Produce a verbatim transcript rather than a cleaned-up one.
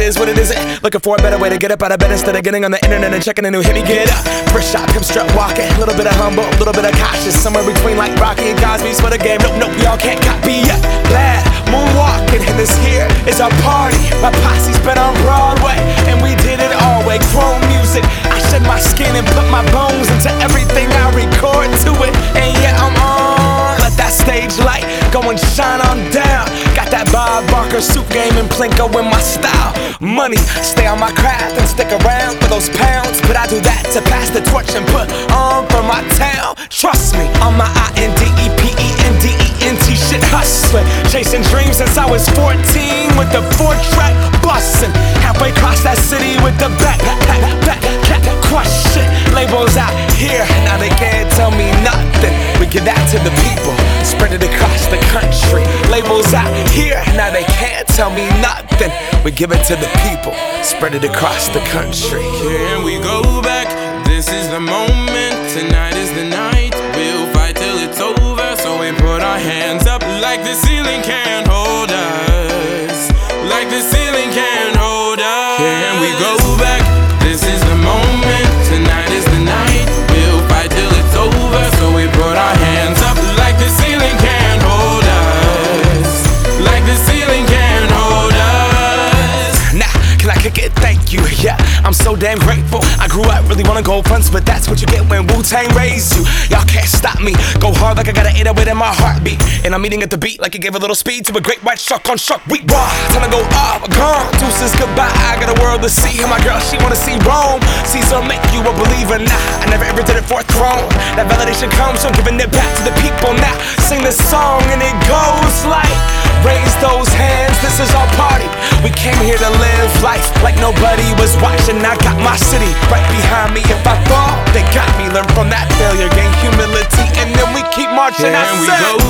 is what it isn't. Looking for a better way to get up out of bed instead of getting on the internet and checking a new hit. Me get up, first shot, come strut walking. A little bit of humble, a little bit of cautious. Somewhere between like Rocky and Cosby's for the game. Nope, nope, y'all can't copy yet. Glad moonwalking, and this here is our party. My posse's been on Broadway, and we did it all way. Chrome music, I shed my skin and put my bones into everything I record to it. And yeah, I'm on. Let that stage light go and shine on down. Got that Bob Barker suit game and Plinko in my style. Money, stay on my craft and stick around for those pounds. But I do that to pass the torch and put on for my town. Trust me, on my I N D E P E N D E N T shit hustling. Chasing dreams since I was fourteen with the four track bustin'. Halfway across that city with the back, back, back, back, question. Labels out here, now they can't tell me nothing. We give that to the people, spread it across the country. Labels out here, now they can't tell me nothing. We give it to the people, spread it across the country. Can we go back? This is the moment, tonight is the night. We'll fight till it's over, so we put our hands up like the ceiling can't hold us. Like the ceiling can't hold us. Can we go back? This is the moment, tonight is the night. We'll fight till it's over, so we put our hands up like the ceiling can't hold us. Like the ceiling can't hold us. Nah, can I kick it? Thank you, yeah, I'm so damn grateful. I grew up really wanna go fronts, but that's what you get when Wu-Tang raised you. Y'all can't stop me, go hard like I got an eight oh eight in my heartbeat. And I'm eating at the beat like it gave a little speed to a great white shark on shark week. Raw, time to go off, gone, deuces goodbye. I got a world to see, and my girl, she wanna see Rome. Caesar make you a believer, nah, I never ever did it for a throne. That validation comes from giving it back to the people. Now, sing this song and it goes like, raise those hands, this is our party. We came here to live life like nobody was watching. I got my city right behind me. If I fall, they got me. Learn from that failure, gain humility, and then we keep marching. Can I we said, go